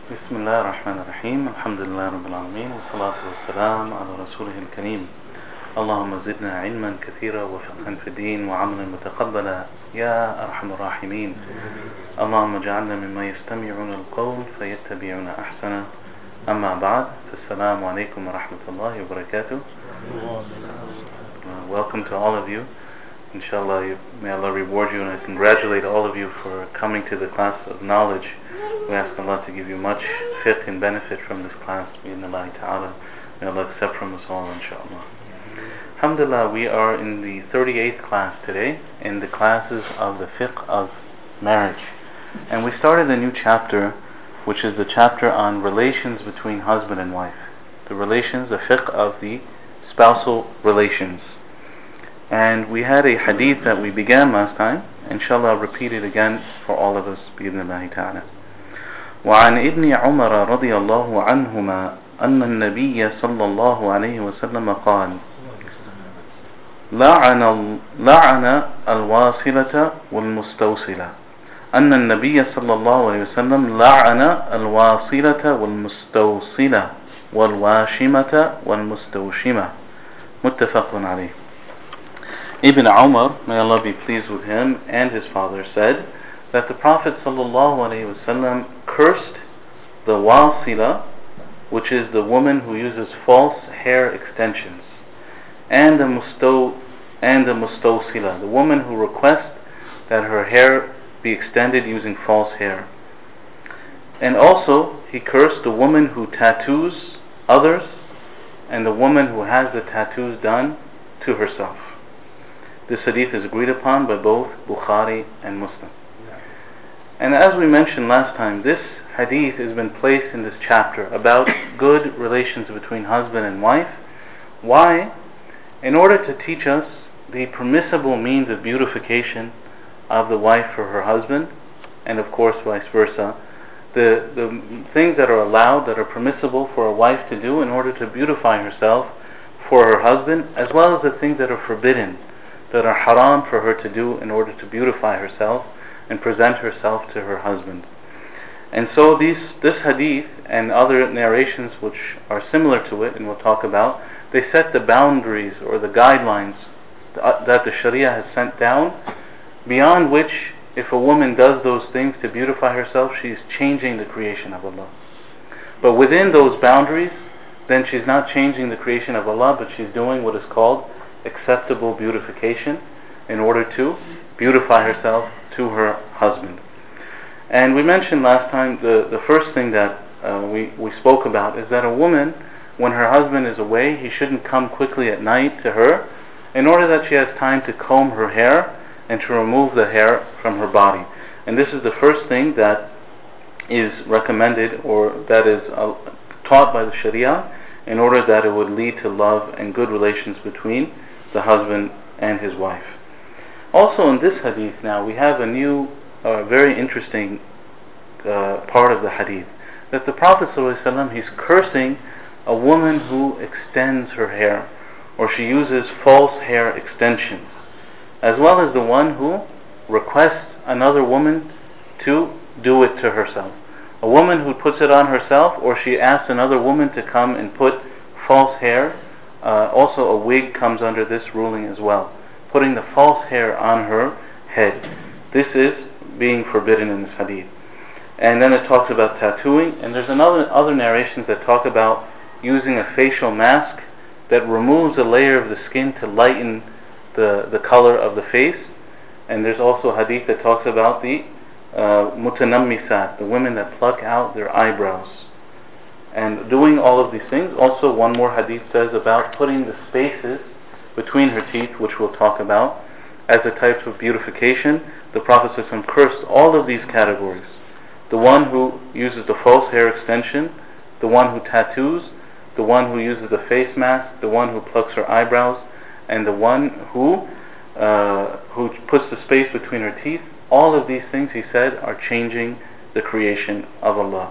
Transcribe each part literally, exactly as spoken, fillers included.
بسم الله الرحمن الرحيم الحمد لله رب العالمين والصلاة والسلام على رسوله الكريم اللهم زدنا علما كثيرا وفقها في الدين وعملا متقبلا يا أرحم الراحمين اللهم اجعلنا مما يستمعون القول فيتبعون أحسنه أما بعد فالسلام عليكم ورحمة الله وبركاته. Welcome to all of you. Inshallah, may Allah reward you, and I congratulate all of you for coming to the class of knowledge. We ask Allah to give you much fiqh and benefit from this class. Bi-idhnillahi ta'ala. May Allah accept from us all, inshallah. Alhamdulillah, we are in the thirty-eighth class today, in the classes of the fiqh of marriage. And we started a new chapter, which is the chapter on relations between husband and wife. The relations, the fiqh of the spousal relations. And we had a hadith that we began last time. Inshallah, I'll repeat it again for all of us. Bi-idhnillahi ta'ala. وعن ابن عمر رضي الله عنهما أن النبي صلى الله عليه وسلم قال لعن لعن الواصلة والمستوصلة أن النبي صلى الله عليه وسلم لعن الواصلة والمستوصلة والواشمة والمستوشمة متفق عليه. Ibn Umar, may Allah be pleased with him and his father, said that the Prophet ﷺ cursed the wasila, which is the woman who uses false hair extensions, and the musto and the mustawsila, the woman who requests that her hair be extended using false hair. And also he cursed the woman who tattoos others and the woman who has the tattoos done to herself. This hadith is agreed upon by both Bukhari and Muslim. And as we mentioned last time, this hadith has been placed in this chapter about good relations between husband and wife. Why? In order to teach us the permissible means of beautification of the wife for her husband, and of course vice versa. The, the things that are allowed, that are permissible for a wife to do in order to beautify herself for her husband, as well as the things that are forbidden, that are haram for her to do in order to beautify herself and present herself to her husband. And so these, this hadith and other narrations which are similar to it, and we'll talk about, they set the boundaries or the guidelines that the Sharia has sent down, beyond which, if a woman does those things to beautify herself, she's changing the creation of Allah. But within those boundaries, then she's not changing the creation of Allah, but she's doing what is called acceptable beautification in order to beautify herself to her husband. And we mentioned last time the, the first thing that uh, we, we spoke about is that a woman, when her husband is away, he shouldn't come quickly at night to her in order that she has time to comb her hair and to remove the hair from her body. And this is the first thing that is recommended, or that is uh, taught by the Sharia, in order that it would lead to love and good relations between the husband and his wife. Also in this hadith now, we have a new, uh, very interesting uh, part of the hadith, that the Prophet ﷺ, he's cursing a woman who extends her hair, or she uses false hair extensions, as well as the one who requests another woman to do it to herself. A woman who puts it on herself, or she asks another woman to come and put false hair. Uh, also a wig comes under this ruling as well. Putting the false hair on her head. This is being forbidden in this hadith. And then it talks about tattooing, and there's another other narrations that talk about using a facial mask that removes a layer of the skin to lighten the, the color of the face. And there's also a hadith that talks about the uh, mutanammisat, the women that pluck out their eyebrows. And doing all of these things. Also one more hadith says about putting the spaces between her teeth, which we'll talk about, as a type of beautification. The Prophet ﷺ cursed all of these categories. The one who uses the false hair extension, the one who tattoos, the one who uses the face mask, the one who plucks her eyebrows, and the one who uh, who puts the space between her teeth. All of these things, he said, are changing the creation of Allah.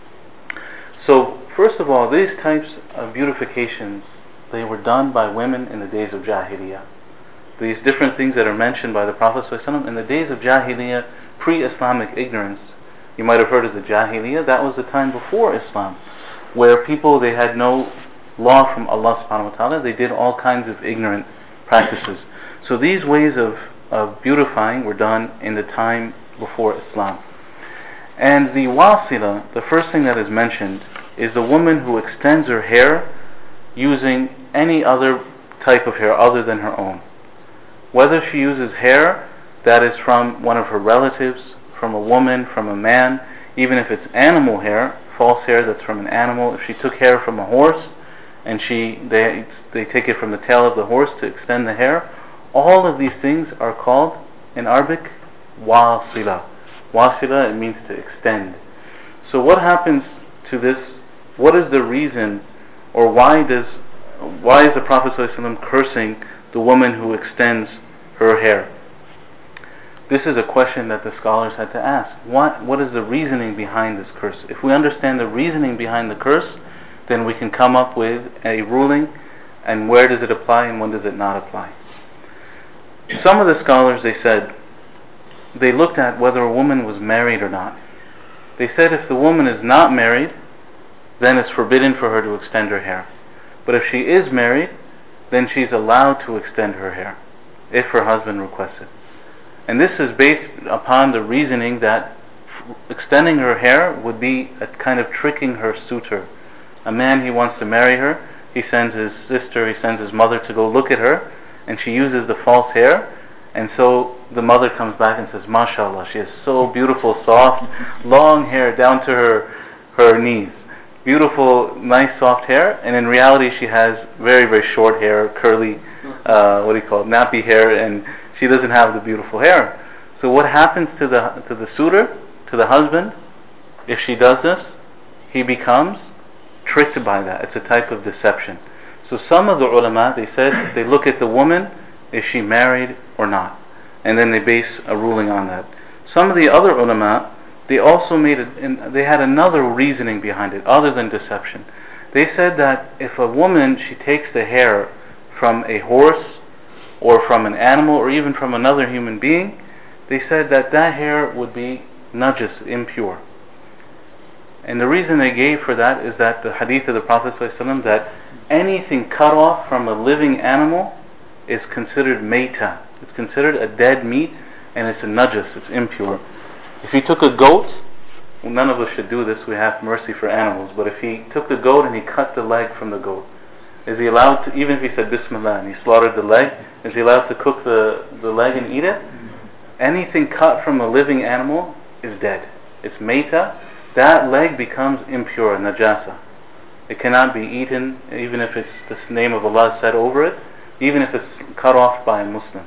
So, first of all, these types of beautifications, they were done by women in the days of Jahiliyyah. These different things that are mentioned by the Prophet ﷺ in the days of Jahiliyyah, pre-Islamic ignorance, you might have heard of the Jahiliyyah. That was the time before Islam, where people, they had no law from Allah subhanahu wa ta'ala. They did all kinds of ignorant practices. So these ways of, of beautifying were done in the time before Islam. And the wasila, the first thing that is mentioned, is the woman who extends her hair using any other type of hair other than her own. Whether she uses hair that is from one of her relatives, from a woman, from a man, even if it's animal hair, false hair that's from an animal. If she took hair from a horse and she they they take it from the tail of the horse to extend the hair, all of these things are called in Arabic wasila. Wasila, it means to extend. So what happens to this? What is the reason, or why does why is the Prophet ﷺ cursing the woman who extends her hair? This is a question that the scholars had to ask. What what is the reasoning behind this curse? If we understand the reasoning behind the curse, then we can come up with a ruling, and where does it apply and when does it not apply. Some of the scholars, they said, they looked at whether a woman was married or not. They said if the woman is not married, then it's forbidden for her to extend her hair. But if she is married, then she's allowed to extend her hair if her husband requests it. And this is based upon the reasoning that extending her hair would be a kind of tricking her suitor. A man, he wants to marry her, he sends his sister, he sends his mother to go look at her, and she uses the false hair, and so the mother comes back and says, "MashaAllah, she has so beautiful, soft, long hair down to her her knees. Beautiful, nice, soft hair," and in reality she has very, very short hair, curly, uh, what do you call it, nappy hair, and she doesn't have the beautiful hair. So what happens to the to the suitor, to the husband, if she does this? He becomes tricked by that. It's a type of deception. So some of the ulama, they said, they look at the woman, is she married or not? And then they base a ruling on that. Some of the other ulama, they also made it, they had another reasoning behind it, other than deception. They said that if a woman, she takes the hair from a horse, or from an animal, or even from another human being, they said that that hair would be najis, impure. And the reason they gave for that is that the hadith of the Prophet ﷺ, that anything cut off from a living animal is considered meita. It's considered a dead meat, and it's a najis, it's impure. If he took a goat, well, none of us should do this, we have mercy for animals, but if he took the goat and he cut the leg from the goat, is he allowed to, even if he said Bismillah and he slaughtered the leg, is he allowed to cook the, the leg and eat it? Anything cut from a living animal is dead. It's meita. That leg becomes impure, najasa. It cannot be eaten, even if it's the name of Allah said over it, even if it's cut off by a Muslim.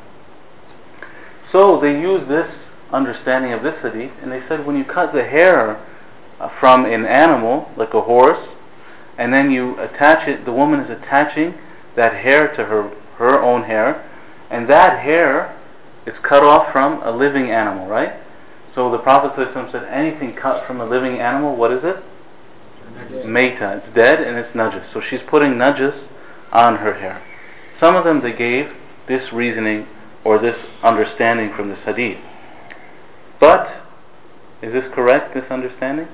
So they use this understanding of this hadith, and they said when you cut the hair from an animal, like a horse, and then you attach it, the woman is attaching that hair to her, her own hair, and that hair is cut off from a living animal, right? So the Prophet ﷺ said anything cut from a living animal, what is it? Meita. It's dead and it's najis. So she's putting najis on her hair. Some of them, they gave this reasoning or this understanding from this hadith. But, is this correct, this understanding?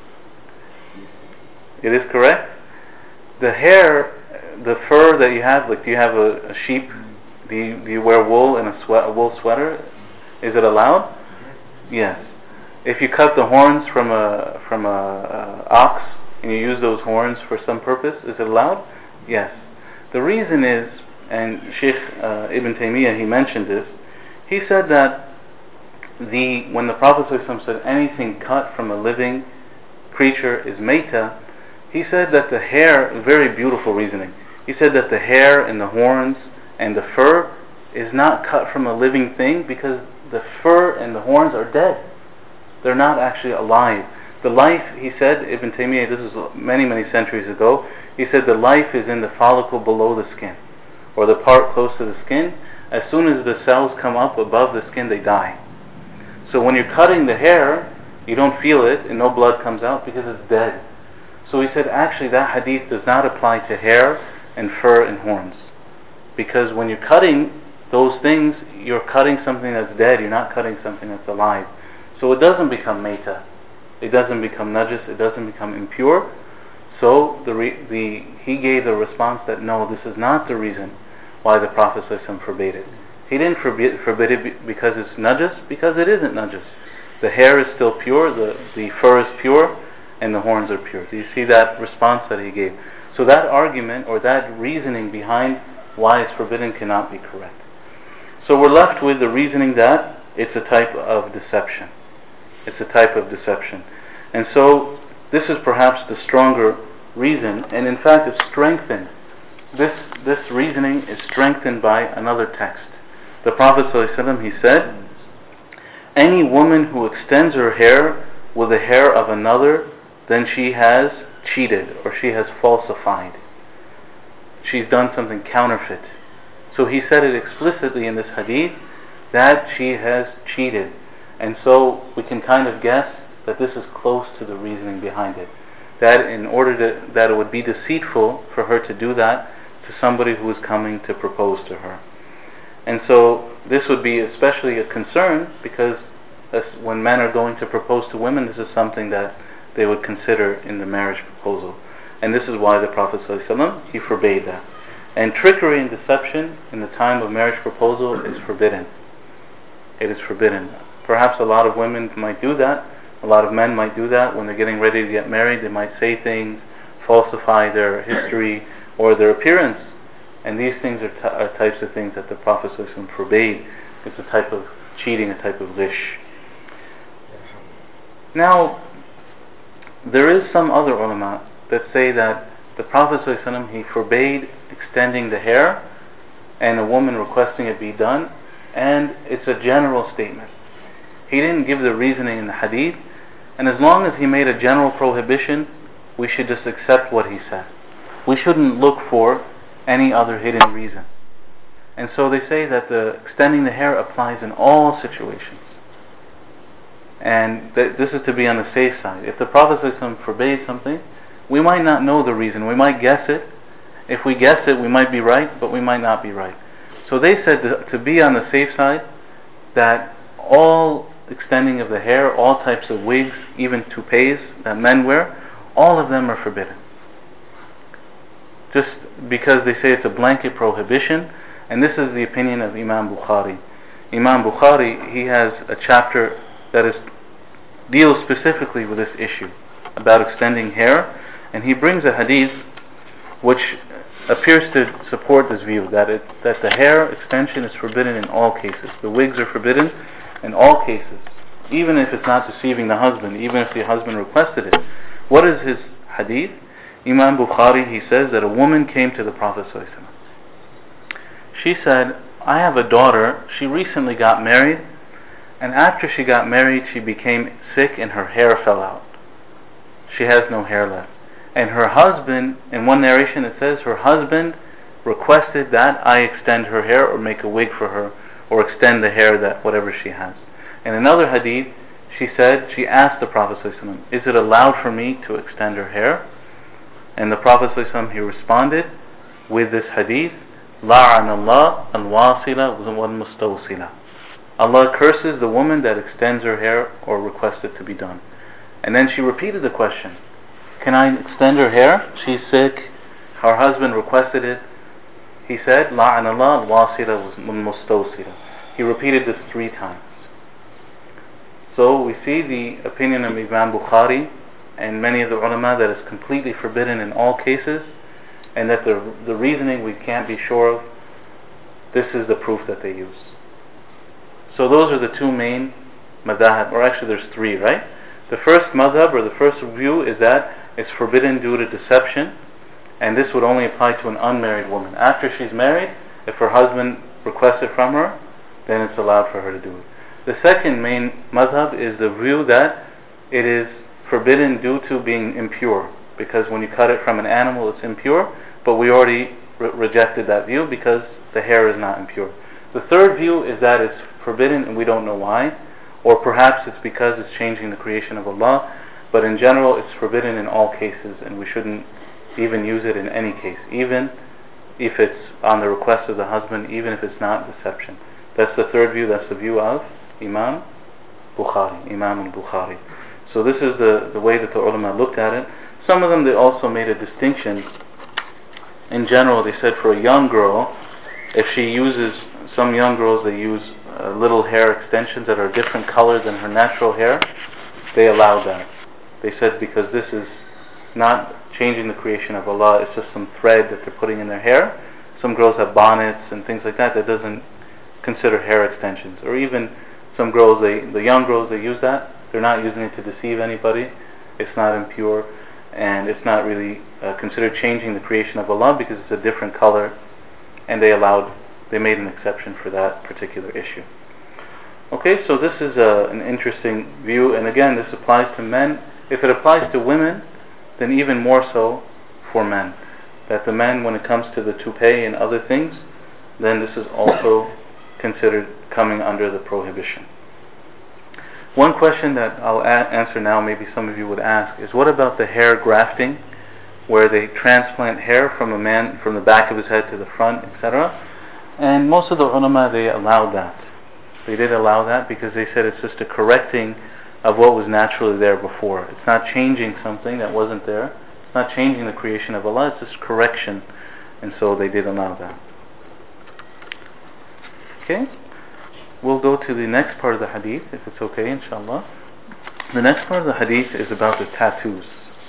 It is correct? The hair, the fur that you have, like do you have a, a sheep? Do you, do you wear wool and a, sweat, a wool sweater? Is it allowed? Yes. If you cut the horns from a from a, a ox and you use those horns for some purpose, is it allowed? Yes. The reason is, and Sheikh uh, Ibn Taymiyyah, he mentioned this, he said that the when the Prophet ﷺ said anything cut from a living creature is meita, he said that the hair, very beautiful reasoning, he said that the hair and the horns and the fur is not cut from a living thing because the fur and the horns are dead. They're not actually alive. The life, he said, Ibn Taymiyyah, this is many, many centuries ago, he said the life is in the follicle below the skin, or the part close to the skin. As soon as the cells come up above the skin, they die. So when you're cutting the hair, you don't feel it and no blood comes out because it's dead. So he said actually that hadith does not apply to hair and fur and horns. Because when you're cutting those things, you're cutting something that's dead, you're not cutting something that's alive. So it doesn't become meita. it doesn't become najis, it doesn't become impure. So the, re the he gave the response that no, this is not the reason why the Prophet ﷺ forbade it. He didn't forbid, forbid it because it's najis, because it isn't najis. The hair is still pure, the, the fur is pure, and the horns are pure. Do you see that response that he gave? So that argument or that reasoning behind why it's forbidden cannot be correct. So we're left with the reasoning that it's a type of deception. It's a type of deception. And so this is perhaps the stronger reason, and in fact it's strengthened. This, this reasoning is strengthened by another text. The Prophet ﷺ, he said, any woman who extends her hair with the hair of another, then she has cheated or she has falsified. She's done something counterfeit. So he said it explicitly in this hadith that she has cheated. And so we can kind of guess that this is close to the reasoning behind it. That in order to, that it would be deceitful for her to do that to somebody who is coming to propose to her. And so this would be especially a concern because when men are going to propose to women, this is something that they would consider in the marriage proposal. And this is why the Prophet ﷺ, he forbade that. And trickery and deception in the time of marriage proposal is forbidden. It is forbidden. Perhaps a lot of women might do that. A lot of men might do that when they're getting ready to get married. They might say things, falsify their history or their appearance. And these things are, t are types of things that the Prophet ﷺ forbade. It's a type of cheating, a type of ghish. Now, there is some other ulama that say that the Prophet ﷺ, he forbade extending the hair and a woman requesting it be done, and it's a general statement. He didn't give the reasoning in the hadith, and as long as he made a general prohibition, we should just accept what he said. We shouldn't look for any other hidden reason. And so they say that the extending the hair applies in all situations. And th this is to be on the safe side. If the Prophet ﷺ forbade something, we might not know the reason. We might guess it. If we guess it, we might be right, but we might not be right. So they said to, to be on the safe side, that all extending of the hair, all types of wigs, even toupees that men wear, all of them are forbidden. Just because they say it's a blanket prohibition, and this is the opinion of Imam Bukhari. Imam Bukhari, he has a chapter that is deals specifically with this issue about extending hair, and he brings a hadith which appears to support this view that it that the hair extension is forbidden in all cases. The wigs are forbidden in all cases, even if it's not deceiving the husband, even if the husband requested it. What is his hadith? Imam Bukhari, he says that a woman came to the Prophet ﷺ. She said, I have a daughter, she recently got married, and after she got married she became sick and her hair fell out. She has no hair left. And her husband, in one narration it says, her husband requested that I extend her hair or make a wig for her, or extend the hair that whatever she has. In another hadith, she said, she asked the Prophet ﷺ, is it allowed for me to extend her hair? And the Prophet ﷺ, he responded with this hadith, لَعَنَ اللَّهُ الْوَاصِلَ وَالْمُسْتَوْصِلَ. Allah curses the woman that extends her hair or requests it to be done. And then she repeated the question, can I extend her hair? She's sick, her husband requested it. He said, لَعَنَ اللَّهُ الْوَاصِلَ وَالْمُسْتَوْصِلَ. He repeated this three times. So we see the opinion of Imam Bukhari and many of the ulama that is completely forbidden in all cases, and that the, the reasoning we can't be sure of. This is the proof that they use. So those are the two main madhab, or actually there's three, right? The first madhab, or the first view, is that it's forbidden due to deception, and this would only apply to an unmarried woman. After she's married, if her husband requests it from her, then it's allowed for her to do it. The second main madhab is the view that it is forbidden due to being impure, because when you cut it from an animal it's impure, but we already re rejected that view because the hair is not impure. The third view is that it's forbidden and we don't know why, or perhaps it's because it's changing the creation of Allah, but in general it's forbidden in all cases, and we shouldn't even use it in any case, even if it's on the request of the husband, even if it's not deception. That's the third view. That's the view of Imam Bukhari, Imam al-Bukhari. So this is the, the way that the ulama looked at it. Some of them, they also made a distinction. In general, they said for a young girl, if she uses, some young girls, they use uh, little hair extensions that are a different color than her natural hair, they allowed that. They said because this is not changing the creation of Allah, it's just some thread that they're putting in their hair. Some girls have bonnets and things like that that doesn't consider hair extensions. Or even some girls, they, the young girls, they use that. They're not using it to deceive anybody. It's not impure, and it's not really uh, considered changing the creation of Allah because it's a different color, and they allowed, they made an exception for that particular issue. Okay, so this is a, an interesting view, and again, this applies to men. If it applies to women, then even more so for men. That the men, when it comes to the toupee and other things, then this is also considered coming under the prohibition. One question that I'll a- answer now, maybe some of you would ask, is what about the hair grafting, where they transplant hair from a man, from the back of his head to the front, et cetera. And most of the ulama, they allowed that. They did allow that because they said it's just a correcting of what was naturally there before. It's not changing something that wasn't there. It's not changing the creation of Allah, it's just correction. And so they did allow that. Okay? We'll go to the next part of the hadith, if it's okay, inshallah. The next part of the hadith is about the tattoos.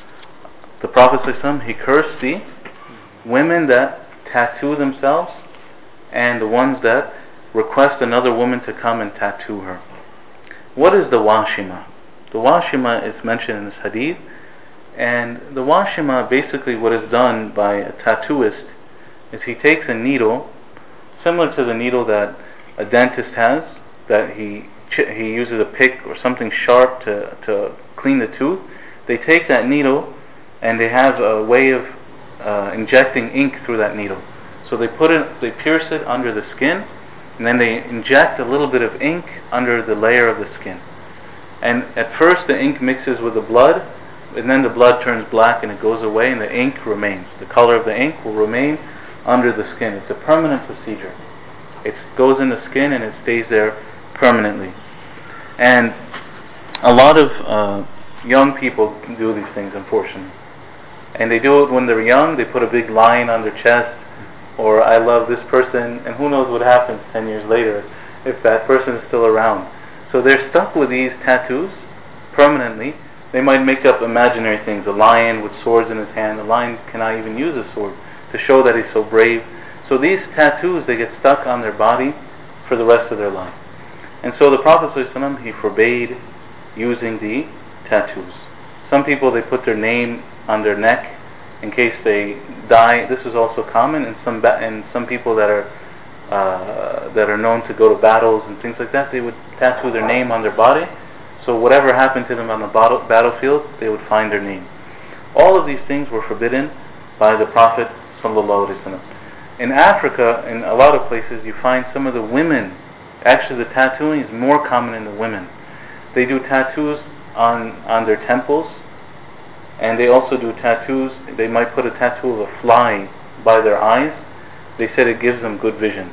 The Prophet ﷺ, he cursed the women that tattoo themselves and the ones that request another woman to come and tattoo her. What is the washima? The washima is mentioned in this hadith, and the washima, basically what is done by a tattooist is he takes a needle, similar to the needle that a dentist has, that he he uses a pick or something sharp to, to clean the tooth. They take that needle and they have a way of uh, injecting ink through that needle. So they put it, they pierce it under the skin, and then they inject a little bit of ink under the layer of the skin. And at first the ink mixes with the blood, and then the blood turns black and it goes away and the ink remains. The color of the ink will remain under the skin. It's a permanent procedure. It goes in the skin and it stays there permanently. And a lot of uh, young people do these things, unfortunately. And they do it when they're young. They put a big line on their chest, or I love this person, and who knows what happens ten years later if that person is still around. So they're stuck with these tattoos permanently. They might make up imaginary things, a lion with swords in his hand. The lion cannot even use a sword to show that he's so brave. So these tattoos, they get stuck on their body for the rest of their life. And so the Prophet ﷺ, he forbade using the tattoos. Some people, they put their name on their neck in case they die. This is also common in some ba- in some people that are uh, that are known to go to battles and things like that. They would tattoo their name on their body. So whatever happened to them on the battle- battlefield, they would find their name. All of these things were forbidden by the Prophet ﷺ. In Africa, in a lot of places, you find some of the women, actually the tattooing is more common in the women. They do tattoos on, on their temples, and they also do tattoos, they might put a tattoo of a fly by their eyes. They said it gives them good vision.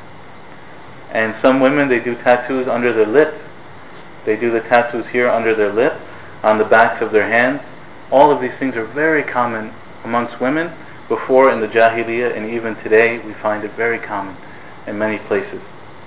And some women, they do tattoos under their lip. They do the tattoos here under their lip, on the backs of their hands. All of these things are very common amongst women. Before in the Jahiliyyah, and even today we find it very common in many places.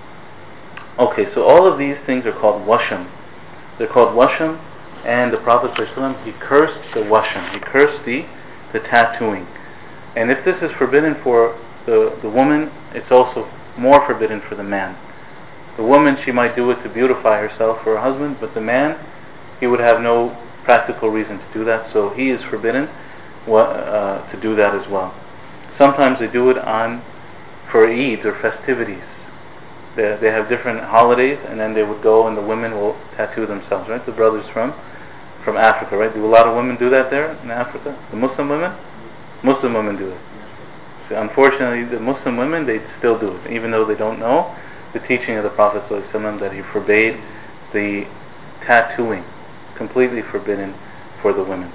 Okay, so all of these things are called washam. They're called washam, and the Prophet ﷺ, he cursed the washam. He cursed the, the tattooing. And if this is forbidden for the, the woman, it's also more forbidden for the man. The woman, she might do it to beautify herself for her husband, but the man, he would have no practical reason to do that, so he is forbidden Uh, to do that as well. Sometimes they do it on for Eid or festivities. They, they have different holidays, and then they would go and the women will tattoo themselves, right? The brothers from from Africa, right? Do a lot of women do that there in Africa? The Muslim women? Muslim women do it. So unfortunately, the Muslim women, they still do it, even though they don't know the teaching of the Prophet ﷺ that he forbade the tattooing, completely forbidden for the women.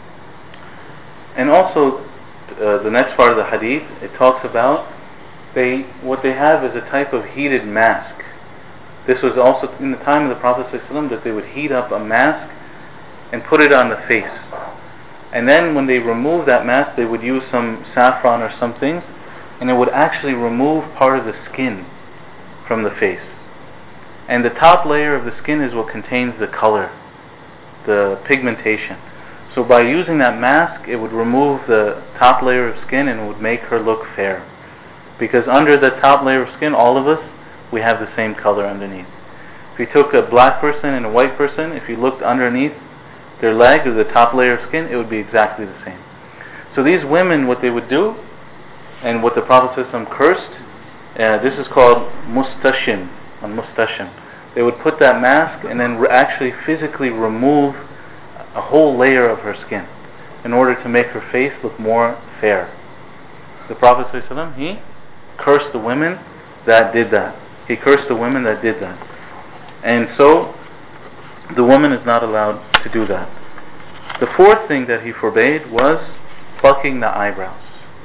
And also, uh, the next part of the hadith, it talks about they what they have is a type of heated mask. This was also in the time of the Prophet ﷺ that they would heat up a mask and put it on the face. And then when they remove that mask, they would use some saffron or some things, and it would actually remove part of the skin from the face. And the top layer of the skin is what contains the color, the pigmentation. So by using that mask, it would remove the top layer of skin and it would make her look fair. Because under the top layer of skin, all of us, we have the same color underneath. If you took a black person and a white person, if you looked underneath their leg or the top layer of skin, it would be exactly the same. So these women, what they would do, and what the Prophet ﷺ cursed, uh, this is called mustashim, on mustashim. They would put that mask and then re- actually physically remove a whole layer of her skin in order to make her face look more fair. The Prophet ﷺ, he cursed the women that did that. He cursed the women that did that. And so, the woman is not allowed to do that. The fourth thing that he forbade was plucking the eyebrows.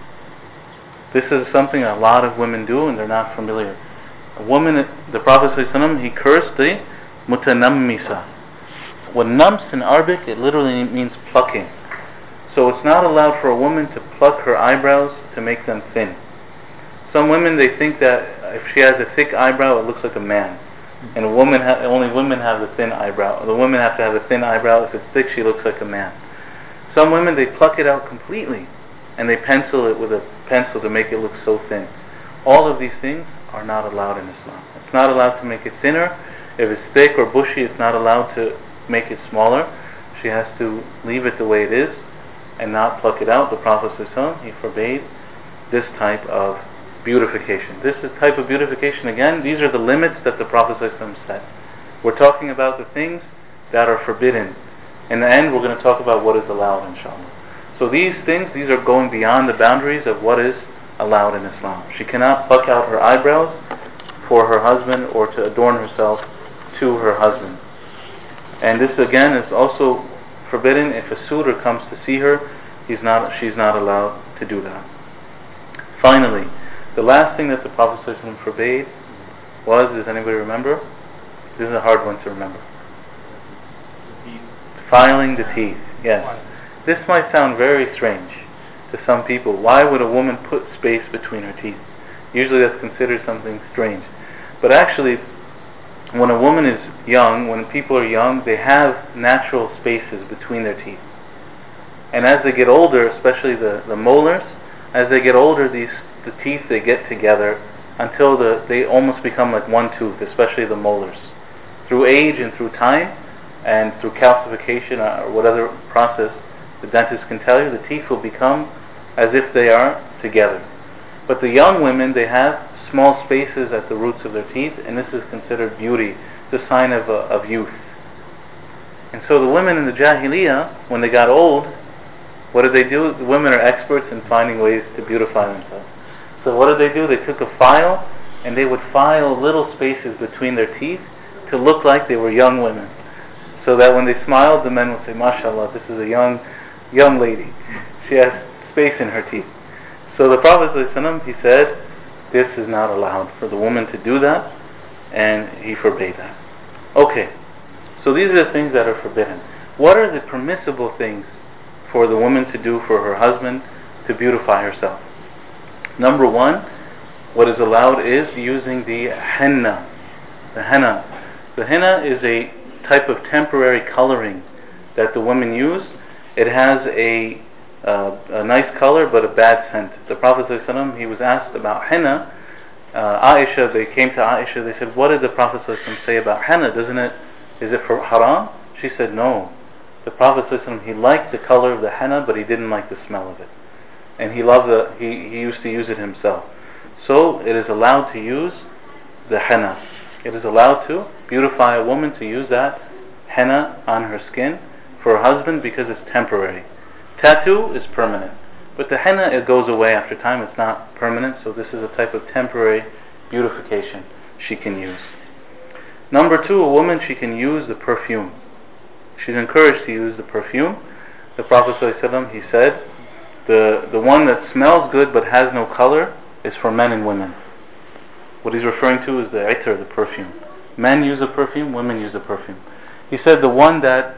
This is something a lot of women do and they're not familiar. A woman, the Prophet ﷺ, he cursed the mutanammisa. When nams in Arabic, it literally means plucking. So it's not allowed for a woman to pluck her eyebrows to make them thin. Some women, they think that if she has a thick eyebrow, it looks like a man. And a woman ha- only women have the thin eyebrow. The women have to have a thin eyebrow. If it's thick, she looks like a man. Some women, they pluck it out completely and they pencil it with a pencil to make it look so thin. All of these things are not allowed in Islam. It's not allowed to make it thinner. If it's thick or bushy, it's not allowed to make it smaller. She has to leave it the way it is and not pluck it out. The Prophet ﷺ, he forbade this type of beautification. This is type of beautification, again, these are the limits that the Prophet ﷺ set. We're talking about the things that are forbidden. In the end, we're going to talk about what is allowed, inshallah. So these things, these are going beyond the boundaries of what is allowed in Islam. She cannot pluck out her eyebrows for her husband or to adorn herself to her husband. And this again is also forbidden. If a suitor comes to see her, he's not, she's not allowed to do that. Finally, the last thing that the Prophet ﷺ forbade was, does anybody remember? This is a hard one to remember. Filing the teeth. Yes. This might sound very strange to some people. Why would a woman put space between her teeth? Usually that's considered something strange. But actually, when a woman is young, when people are young, they have natural spaces between their teeth. And as they get older, especially the, the molars, as they get older, these the teeth, they get together until the, they almost become like one tooth, especially the molars. Through age and through time, and through calcification or whatever process the dentist can tell you, the teeth will become as if they are together. But the young women, they have small spaces at the roots of their teeth, and this is considered beauty. It's a sign of, uh, of youth. And so the women in the Jahiliyyah, when they got old, what did they do? The women are experts in finding ways to beautify themselves. So what did they do? They took a file and they would file little spaces between their teeth to look like they were young women. So that when they smiled, the men would say, "MashaAllah, this is a young young lady. She has space in her teeth." So the Prophet ﷺ, he said, this is not allowed for the woman to do that, and he forbade that. Okay, so these are the things that are forbidden. What are the permissible things for the woman to do for her husband to beautify herself? Number one, what is allowed is using the henna. The henna. The henna is a type of temporary coloring that the women use. It has a, uh, a nice color but a bad scent. The Prophet ﷺ, he was asked about henna. Uh, Aisha, they came to Aisha, they said, what did the Prophet ﷺ say about henna? Doesn't it, is it for haram? She said, no. The Prophet ﷺ, he liked the color of the henna, but he didn't like the smell of it. And he loved the, he, he used to use it himself. So it is allowed to use the henna. It is allowed to beautify a woman to use that henna on her skin for her husband because it's temporary. Tattoo is permanent. But the henna, it goes away after time. It's not permanent. So this is a type of temporary beautification she can use. Number two, a woman, she can use the perfume. She's encouraged to use the perfume. The Prophet ﷺ, he said, the, the one that smells good but has no color is for men and women. What he's referring to is the itar, the perfume. Men use a perfume, women use a perfume. He said the one that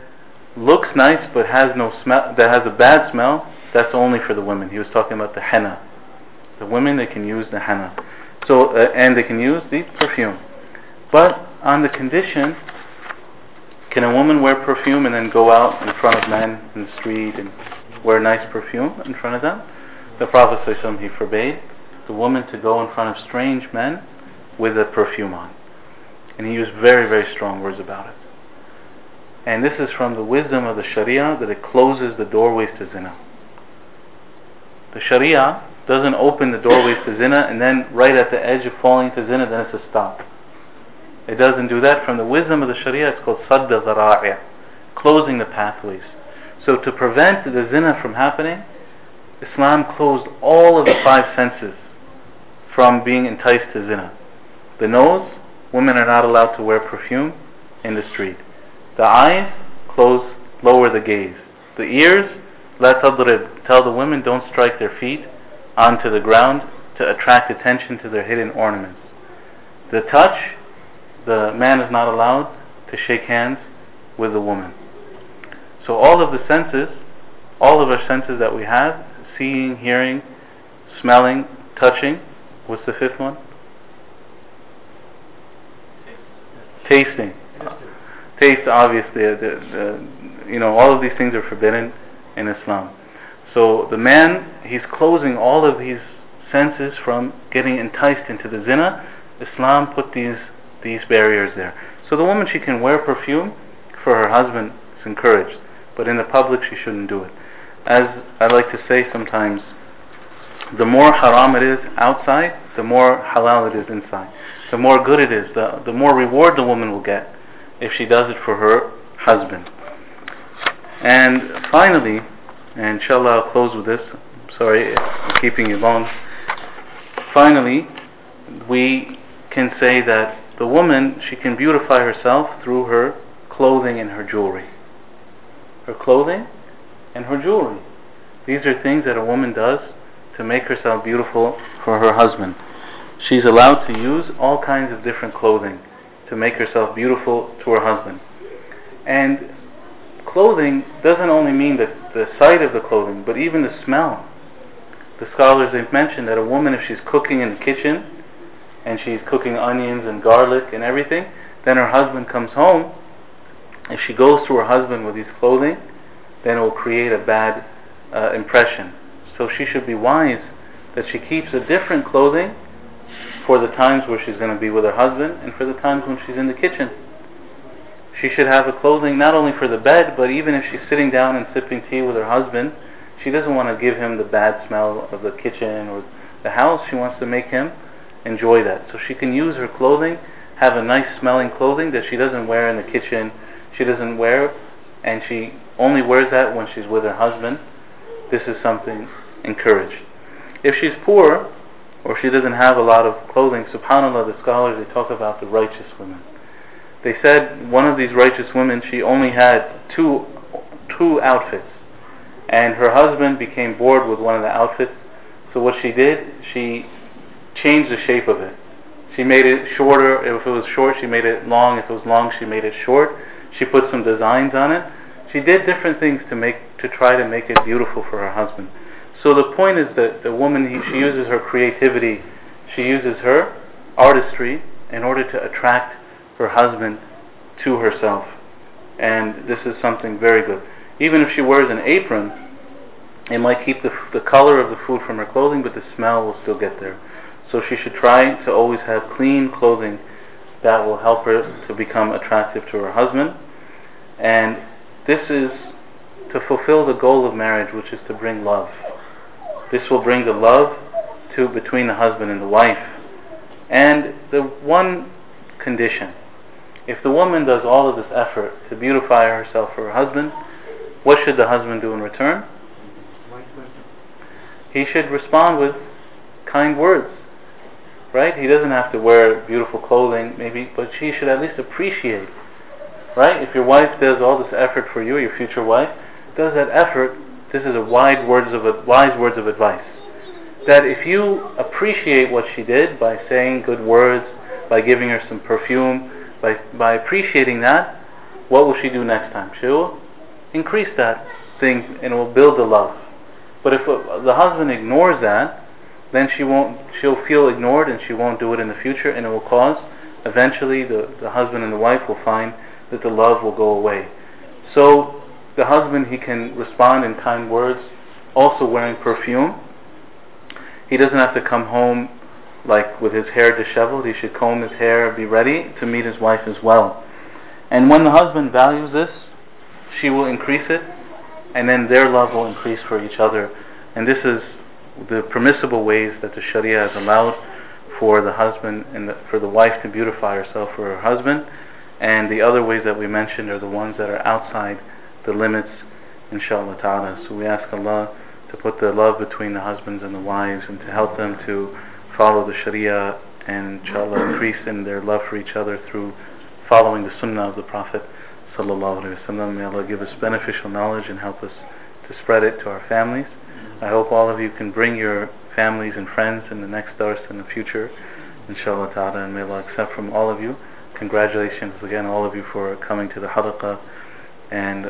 looks nice but has no smell, that has a bad smell, that's only for the women. He was talking about the henna. The women, they can use the henna. So, uh, and they can use the perfume. But on the condition, can a woman wear perfume and then go out in front of men in the street and wear nice perfume in front of them? The Prophet ﷺ, he forbade the woman to go in front of strange men with a perfume on. And he used very, very strong words about it. And this is from the wisdom of the Sharia, that it closes the doorways to zina. The Sharia doesn't open the doorways to zina and then right at the edge of falling into zina, then it's a stop. It doesn't do that. From the wisdom of the Sharia, it's called sadda zara'i, closing the pathways. So to prevent the zina from happening, Islam closed all of the five senses from being enticed to zina. The nose, women are not allowed to wear perfume in the street. The eyes, close, lower the gaze. The ears, la tadrib, tell the women don't strike their feet onto the ground to attract attention to their hidden ornaments. The touch, the man is not allowed to shake hands with the woman. So all of the senses, all of our senses that we have, seeing, hearing, smelling, touching, what's the fifth one? Tasting. Taste, obviously, the, the, you know, all of these things are forbidden in Islam. So the man, he's closing all of these senses from getting enticed into the zina. Islam put these these barriers there. So the woman, she can wear perfume for her husband, it's encouraged, but in the public she shouldn't do it. As I like to say sometimes, the more haram it is outside, the more halal it is inside. The more good it is, the, the more reward the woman will get if she does it for her husband. And finally, and inshallah I'll close with this, I'm sorry I'm keeping you long. Finally, we can say that the woman, she can beautify herself through her clothing and her jewelry. Her clothing and her jewelry. These are things that a woman does to make herself beautiful for her husband. She's allowed to use all kinds of different clothing to make herself beautiful to her husband. And clothing doesn't only mean the, the sight of the clothing, but even the smell. The scholars, they've mentioned that a woman, if she's cooking in the kitchen, and she's cooking onions and garlic and everything, then her husband comes home, if she goes to her husband with these clothing, then it will create a bad uh, impression. So she should be wise that she keeps a different clothing for the times where she's going to be with her husband and for the times when she's in the kitchen. She should have a clothing not only for the bed, but even if she's sitting down and sipping tea with her husband, she doesn't want to give him the bad smell of the kitchen or the house. She wants to make him enjoy that. So she can use her clothing, have a nice smelling clothing that she doesn't wear in the kitchen, she doesn't wear, and she only wears that when she's with her husband. This is something encouraged. If she's poor, or she doesn't have a lot of clothing, subhanAllah, the scholars, they talk about the righteous women. They said one of these righteous women, she only had two two outfits, and her husband became bored with one of the outfits. So what she did, she changed the shape of it. She made it shorter. If it was short, she made it long. If it was long, she made it short. She put some designs on it. She did different things to make to try to make it beautiful for her husband. So the point is that the woman, she uses her creativity, she uses her artistry in order to attract her husband to herself. And this is something very good. Even if she wears an apron, it might keep the, the color of the food from her clothing, but the smell will still get there. So she should try to always have clean clothing that will help her to become attractive to her husband. And this is to fulfill the goal of marriage, which is to bring love. This will bring the love to between the husband and the wife. And the one condition, if the woman does all of this effort to beautify herself for her husband, what should the husband do in return? He should respond with kind words, right? He doesn't have to wear beautiful clothing, maybe, but she should at least appreciate, right? If your wife does all this effort for you, your future wife, does that effort, this is a wise words of wise words of advice. That if you appreciate what she did by saying good words, by giving her some perfume, by by appreciating that, what will she do next time? She will increase that thing and it will build the love. But if uh, the husband ignores that, then she won't, she'll feel ignored and she won't do it in the future, and it will cause, eventually the, the husband and the wife will find that the love will go away. So the husband, he can respond in kind words, also wearing perfume. He doesn't have to come home like with his hair disheveled. He should comb his hair, be ready to meet his wife as well. And when the husband values this, she will increase it, and then their love will increase for each other. And this is the permissible ways that the Sharia has allowed for the husband and the, for the wife to beautify herself for her husband. And the other ways that we mentioned are the ones that are outside the limits, inshallah ta'ala. So we ask Allah to put the love between the husbands and the wives, and to help them to follow the Sharia, and inshallah increase in their love for each other through following the sunnah of the Prophet sallallahu alaihi wasallam. May Allah give us beneficial knowledge and help us to spread it to our families. I hope all of you can bring your families and friends in the next dars in the future, inshallah ta'ala, and may Allah accept from all of you. Congratulations again, all of you, for coming to the halaqah, and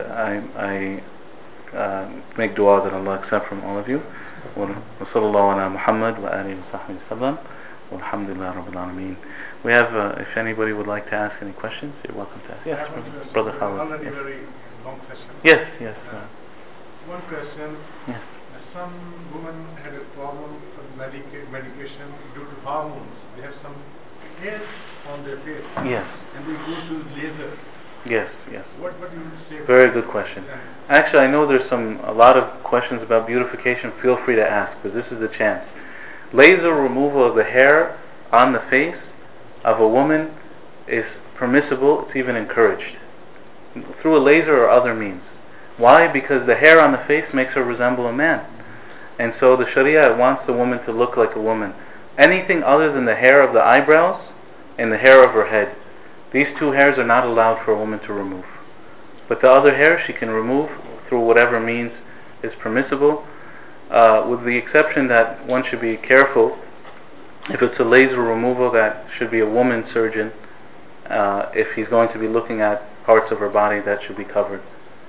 I, I uh, make dua that Allah accept from all of you. Wa sallallahu ala Muhammad wa alihi wa sahbihi sallam. Walhamdulillah rabbil alameen. We have, uh, if anybody would like to ask any questions, you're welcome to ask. Yes, brother, brother Khalid. Yes. Very long question. Yes, yes. Uh, one question. Yes. Some women had a problem with medica medication due to hormones. They have some hair on their face. Yes. And they go to laser. Yes, yes. What, what do you say? Very good question. Actually, I know there's some a lot of questions about beautification. Feel free to ask, but this is the chance. Laser removal of the hair on the face of a woman is permissible. It's even encouraged through a laser or other means. Why? Because the hair on the face makes her resemble a man, and so the Sharia wants the woman to look like a woman. Anything other than the hair of the eyebrows and the hair of her head, these two hairs are not allowed for a woman to remove. But the other hair she can remove through whatever means is permissible, uh, with the exception that one should be careful. If it's a laser removal, that should be a woman surgeon. Uh, if he's going to be looking at parts of her body, that should be covered.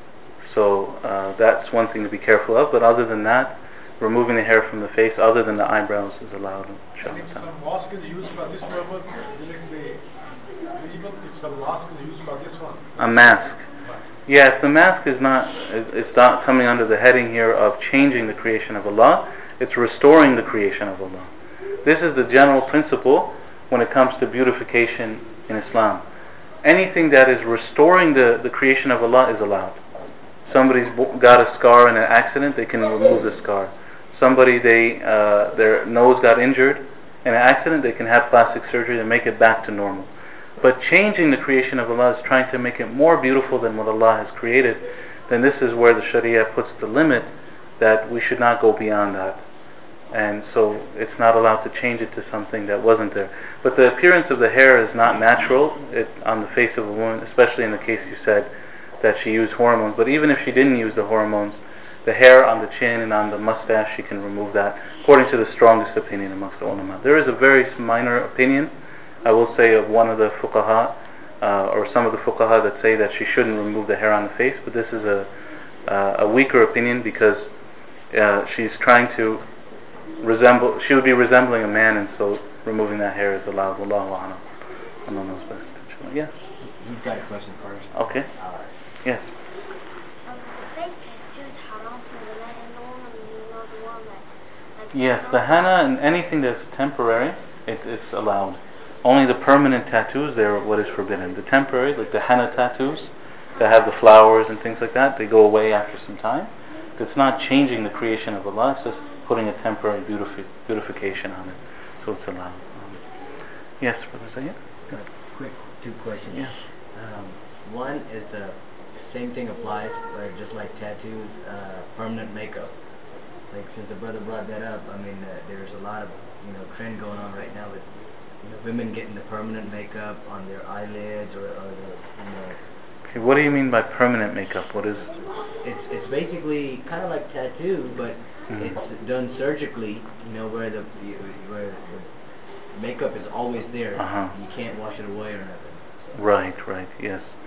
So uh, that's one thing to be careful of. But other than that, removing the hair from the face, other than the eyebrows, is allowed. And if some mask is used for this purpose, will it be legal if some mask is used for this one? A mask. Yes, the mask is not, it's not coming under the heading here of changing the creation of Allah. It's restoring the creation of Allah. This is the general principle when it comes to beautification in Islam. Anything that is restoring the, the creation of Allah is allowed. Somebody's got a scar in an accident, they can remove the scar. Somebody, they uh, their nose got injured in an accident, they can have plastic surgery to make it back to normal. But changing the creation of Allah is trying to make it more beautiful than what Allah has created. Then this is where the Sharia puts the limit, that we should not go beyond that. And so it's not allowed to change it to something that wasn't there. But the appearance of the hair is not natural it, on the face of a woman, especially in the case you said that she used hormones. But even if she didn't use the hormones, the hair on the chin and on the mustache, she can remove that, according to the strongest opinion amongst the ulama. There is a very minor opinion, I will say, of one of the fuqaha, uh, or some of the fuqaha that say that she shouldn't remove the hair on the face, but this is a, uh, a weaker opinion, because uh, she's trying to resemble, she would be resembling a man, and so removing that hair is allowed. Wallahu a'lam. Allah knows best. Yes? He's got a question first. Okay. All right. Yes. Yes, the henna and anything that's temporary, it, it's allowed. Only the permanent tattoos, they're what is forbidden. The temporary, like the henna tattoos, that have the flowers and things like that, they go away after some time. It's not changing the creation of Allah, it's just putting a temporary beautifi beautification on it. So it's allowed. Um, yes, Brother Zayd? Uh, quick two questions. Yes. Um, one is the same thing applies, where just like tattoos, uh, permanent makeup. Like, since the brother brought that up, I mean, uh, there's a lot of, you know, trend going on right now with, you know, women getting the permanent makeup on their eyelids, or, or the, you know. Okay, what do you mean by permanent makeup? What is? It's it's basically kind of like tattoo, but mm-hmm. it's done surgically. You know, where the where the makeup is always there. Uh-huh. You can't wash it away or nothing. Right, right, yes.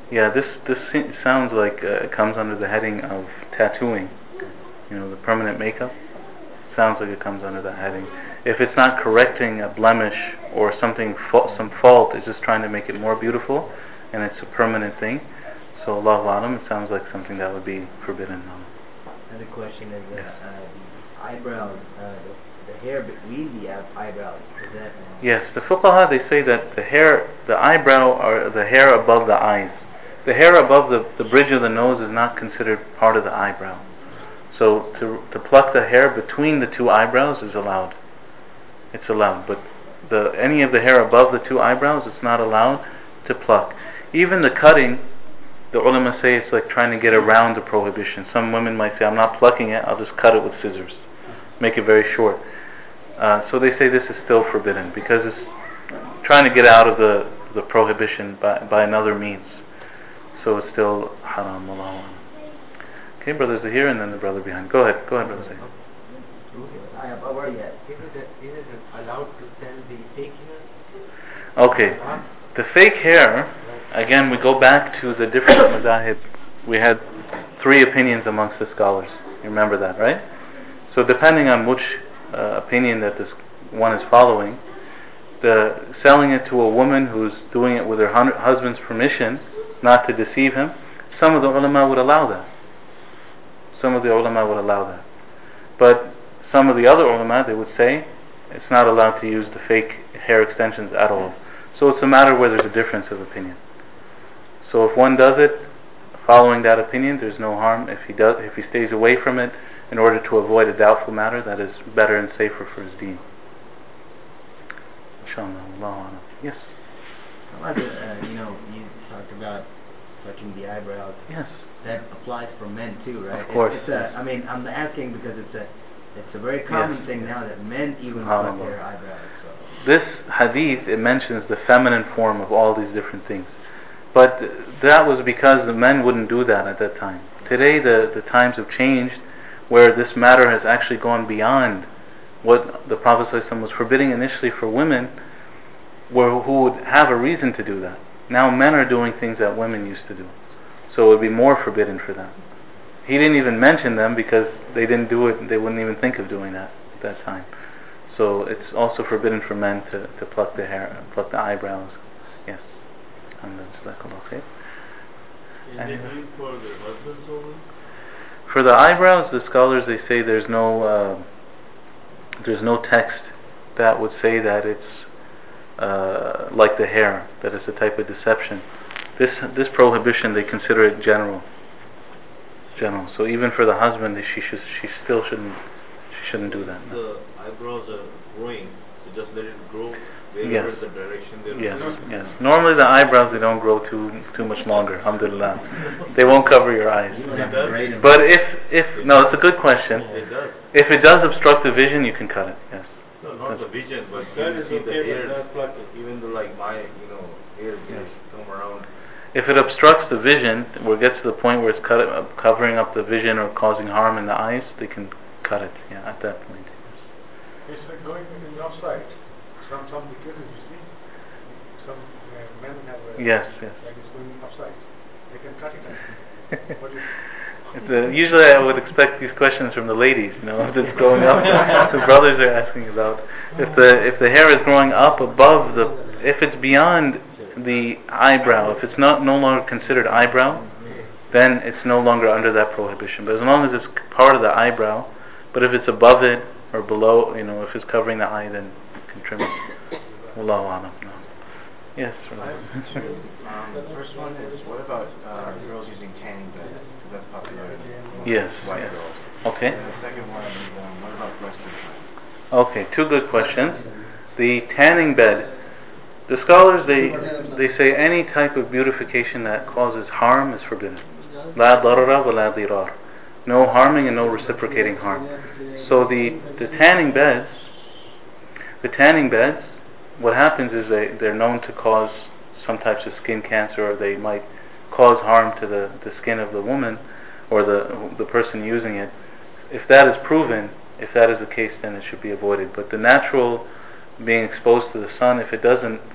Yeah, this this se- sounds like uh, it comes under the heading of tattooing. You know, the permanent makeup. Sounds like it comes under that heading. If it's not correcting a blemish or something, fa- some fault, it's just trying to make it more beautiful, and it's a permanent thing. So Allahu Alam, it sounds like something that would be forbidden. Another question is uh, Yes. uh, the eyebrows, uh, the, the hair between the eye- eyebrows. Is that? Uh, Yes, the fuqaha, they say that the hair, the eyebrow, or the hair above the eyes, the hair above the, the bridge of the nose is not considered part of the eyebrow. So to to pluck the hair between the two eyebrows is allowed. It's allowed, but the any of the hair above the two eyebrows, it's not allowed to pluck. Even the cutting, the ulama say it's like trying to get around the prohibition. Some women might say, I'm not plucking it, I'll just cut it with scissors, make it very short. Uh, so they say this is still forbidden because it's trying to get out of the the prohibition by by another means. So it's still haram. Wallahu a'lam. Okay, brothers are here, and then the brother behind. Go ahead, go ahead, brother. Say. I have already yet. Is it, is it allowed to sell the fake hair? Okay, the fake hair. Again, we go back to the different madahib. We had three opinions amongst the scholars. You remember that, right? So depending on which uh, opinion that this one is following, the selling it to a woman who's doing it with her hun- husband's permission, not to deceive him, some of the ulama would allow that. Some of the ulama would allow that. But some of the other ulama, they would say it's not allowed to use the fake hair extensions at all. So it's a matter where there's a difference of opinion. So if one does it following that opinion, there's no harm. If he does, if he stays away from it in order to avoid a doubtful matter, that is better and safer for his deen. Inshallah. Allah. Yes. How about, uh, you know, you talked about touching the eyebrows. Yes. That applies for men too, right? Of course. It's, it's a, I mean, I'm asking because it's a, it's a very common Yes. thing now that men even pluck SubhanAllah. their eyebrows. So. This hadith, it mentions the feminine form of all these different things. But that was because the men wouldn't do that at that time. Today the, the times have changed where this matter has actually gone beyond what the Prophet ﷺ was forbidding initially for women, where, who would have a reason to do that. Now men are doing things that women used to do. So it would be more forbidden for them. He didn't even mention them because they didn't do it, they wouldn't even think of doing that at that time. So it's also forbidden for men to, to pluck the hair, pluck the eyebrows. Yes. And okay. Is it used for the husbands only? For the eyebrows, the scholars, they say there's no uh, there's no text that would say that it's uh, like the hair, that it's a type of deception. This this prohibition, they consider it general. General. So even for the husband, she should she still shouldn't she shouldn't do that. No. The eyebrows are growing, so just let it grow wherever Yes. the direction they're Yes, going. yes. Normally the eyebrows, they don't grow too too much longer. Alhamdulillah. They won't cover your eyes. You don't have to grade them. But if if no, it's a good question. It does. If it does obstruct the vision, you can cut it. Yes. No, not the vision, but That you is see okay, the but hairs, not plucking. even though like my, you know, hairs Yes. they come around. If it obstructs the vision, where it gets to the point where it's cut, uh, covering up the vision or causing harm in the eyes, they can cut it. Yeah, at that point. It's like going in the offside. Some some cases you see, some uh, men have a, Yes, yes. like it's going offside. They can cut it. What is It's, uh, usually I would expect these questions from the ladies, you know, if it's growing up. The brothers are asking about if the if the hair is growing up above the, if it's beyond the eyebrow, if it's not no longer considered eyebrow, then it's no longer under that prohibition. But as long as it's part of the eyebrow, but if it's above it or below, you know, if it's covering the eye, then you can trim it. Wallahu a'lam. No. Yes. I have two. Um, the first one is, what about uh, girls using tanning bed? Because that's popular among Yes, white yes. girls. Okay. And the second one is, um, what about breast implants? Okay, two good questions. The tanning bed. The scholars, they they say any type of beautification that causes harm is forbidden. La darara wa la dirar. No harming and no reciprocating harm. So the, the tanning beds, the tanning beds, what happens is they, they're known to cause some types of skin cancer, or they might cause harm to the, the skin of the woman or the the person using it. If that is proven, if that is the case, then it should be avoided. But the natural being exposed to the sun, if it doesn't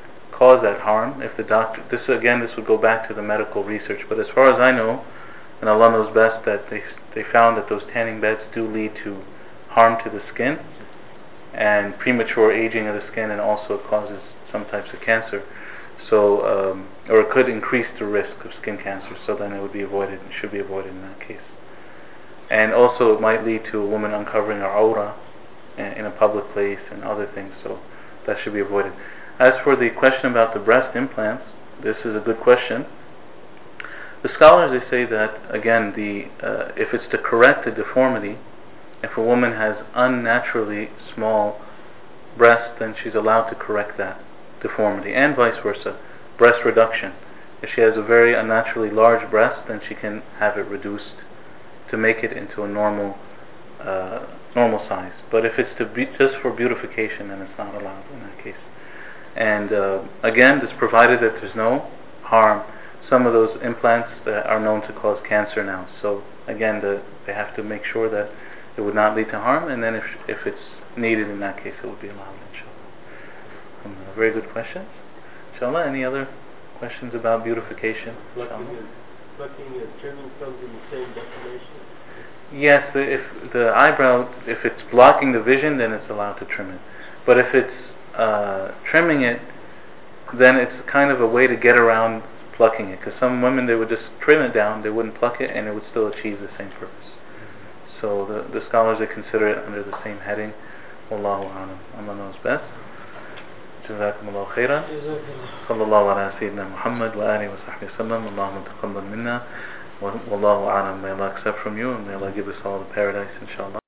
cause that harm, if the doctor, this again, this would go back to the medical research, but as far as I know, and Allah knows best, that they they found that those tanning beds do lead to harm to the skin and premature aging of the skin, and also it causes some types of cancer. So, um, or it could increase the risk of skin cancer. So then it would be avoided, and should be avoided in that case. And also, it might lead to a woman uncovering her aura in a public place and other things. So that should be avoided. As for the question about the breast implants, this is a good question. The scholars, they say that, again, the uh, if it's to correct a deformity, if a woman has unnaturally small breasts, then she's allowed to correct that deformity, and vice versa, breast reduction. If she has a very unnaturally large breast, then she can have it reduced to make it into a normal uh, normal size. But if it's to be just for beautification, then it's not allowed in that case. And uh, again, this provided that there's no harm. Some of those implants that are known to cause cancer now. So again, the, they have to make sure that it would not lead to harm, and then if if it's needed in that case, it would be allowed, inshallah. Um, very good questions. Inshallah, any other questions about beautification? Plucking and, plucking and trimming comes in the same definition? Yes, the, if the eyebrow, if it's blocking the vision, then it's allowed to trim it. But if it's uh, trimming it, then it's kind of a way to get around plucking it. Because some women, they would just trim it down, they wouldn't pluck it, and it would still achieve the same purpose. So the, the scholars, they consider it under the same heading. Wallahu a'lam. Allah knows best. جزاكم الله خيرا. صلى الله على سيدنا محمد وآله وصحبه وسلم. اللهم تقبل منا. والله أعلم. May Allah accept from you, and may Allah give us all the paradise, inshallah.